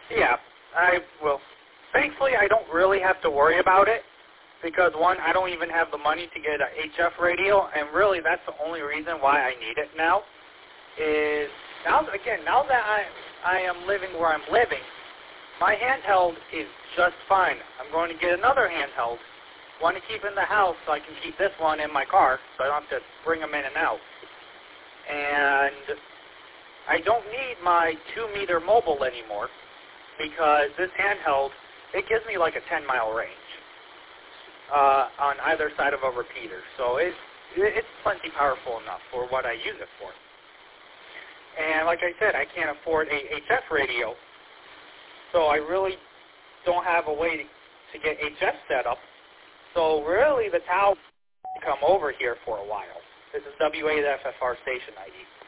Yeah, thankfully, I don't really have to worry about it because, one, I don't even have the money to get an HF radio, and really that's the only reason why I need it now is, now that I am living where I'm living, my handheld is just fine. I'm going to get another handheld, one to keep in the house so I can keep this one in my car so I don't have to bring them in and out. And I don't need my 2-meter mobile anymore because this handheld, it gives me like a 10-mile range on either side of a repeater. So it's plenty powerful enough for what I use it for. And like I said, I can't afford a HF radio, so I really don't have a way to get HF set up. So really the tower will come over here for a while. This is W8FFR station ID.